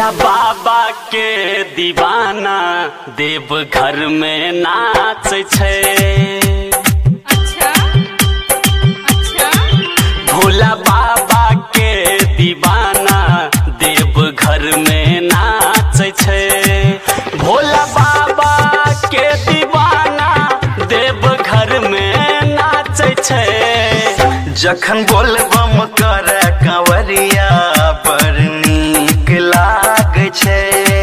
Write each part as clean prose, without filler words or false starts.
भोला बाबा के दीवाना देव घर में नाच छे। अच्छा अच्छा। भोला बाबा के दीवाना देव घर में नाच छे। भोला बाबा के दीवाना देव घर में नाच छे। जखन बोलबम करे कंवरिया बड़ नीक लागे छे।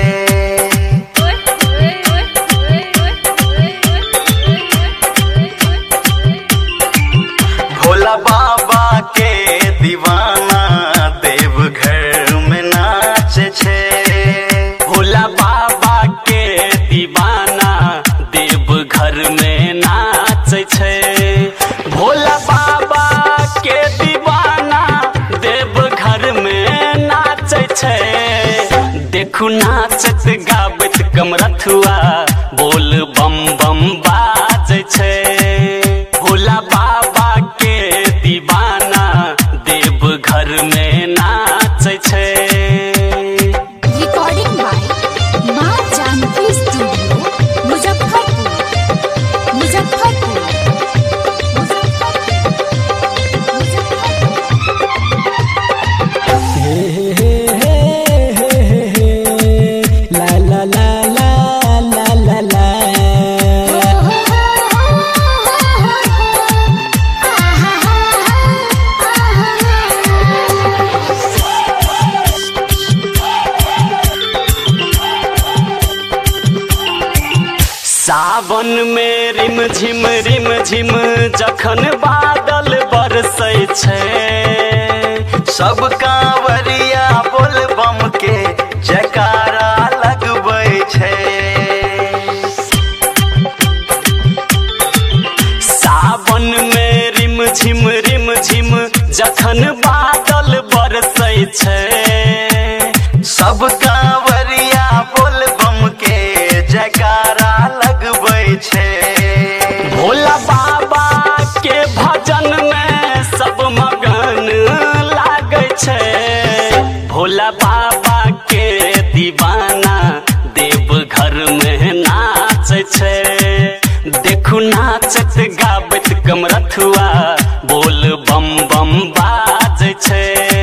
भोला बाबा के दीवाना देव घर में नाच छे। भोला बाबा के दीवाना देव घर में नाच छे। भोला बाबा के दीवाना देव घर में नाच छे। देखू नाचत गाबत कमरथुआ बोल बम बम बाज छे। भोला बाबा के दीवाना देव घर में नाच छे। Recording by Maa Janki studio Muzaffarpur. ला ला ला ला ला ला ला। सावन में रिम झिम जखन बादल बरसै छे। सब कांवरिया बोलबम के जयकारा लगबै छे। सावन में रिम झिम जखन बादल बरसै छे। सब कांवरिया बोलबम के जयकारा लगबै छे। भोला बाबा के भजन में सब मगन लागे छे। भोला बाबा के दीवाना देव घर में नाच छे। देखू नाचत गाबत कमरथुआ बोल बम बम बाज छे।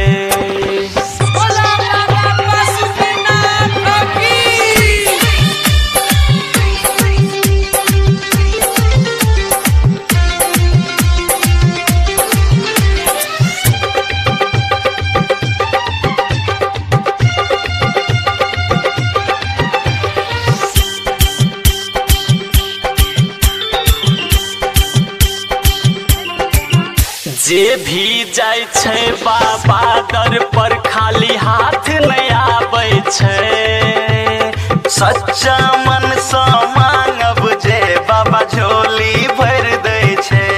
जे भी जाय छे बाबा दर पर खाली हाथ नहीं आबै छे। सच्चा मन से मांगब जे बाबा झोली भर दै छे।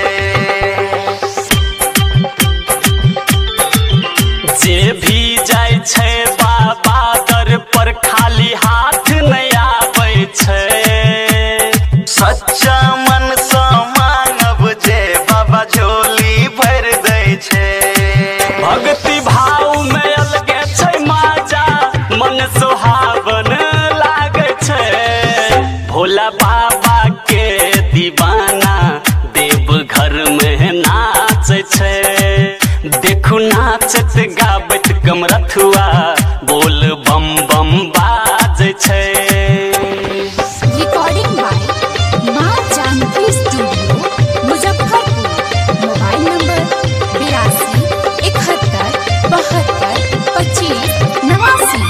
जे भी जाय छे बाबा दर पर खाली हाथ नहीं आबै छे। सच्चा मन से मांगब जे बाबा झोली भर दै छे। भक्ति भाव में अलगे छे माजा मन सुहावन लागे छे। भोला बाबा के दीवाना देव घर में नाच छे। देखू नाचत गाबत कमरथुआ बोल बम बम बाज छे। Recording by Maa Janki studio Muzaffarpur. Mobile number 82 71 72 25 89।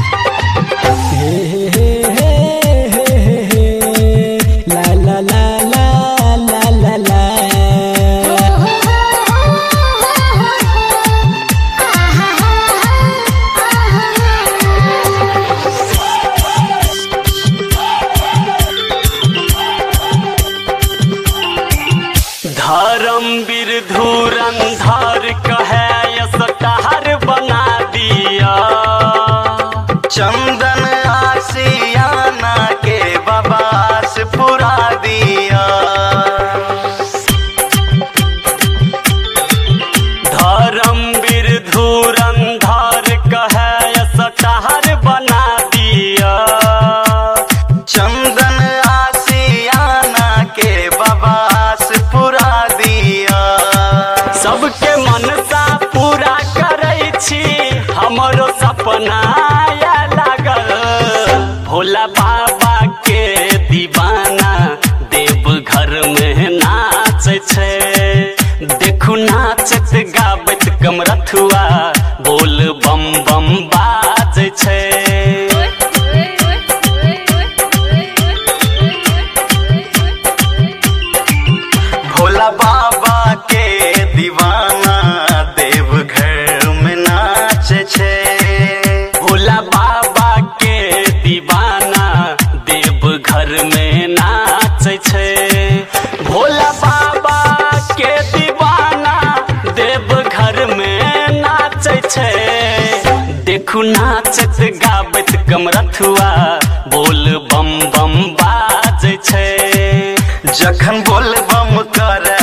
ला ला ला ला ला ला ला। धर्मवीर धुरंधर कहे यसटार बना दिया। चंदन आसियाना के बाबास पुरा दिया। धर्मवीर धुरंधर कहे यसटार बना चंदन आसियाना के बाबा आस पुरा दिया। सबके मनसा पूरा करै छी हमरो सपना या लागल। भोला बाबा के दीवाना देव घर में नाचै छै। देखू नाचत गाबैत कमरथुआ बोल बम बम बाजै छै। भोला बाबा के दीवाना देव घर में नाचे छे। भोला बाबा के दीवाना देव घर में नाचै छै। भोला बाबा के दीवाना देव घर में नाचै छै। देखू नाचत गाबैत कमरथुआ बोल बम बम बाजै छै। जखन बोल बम करे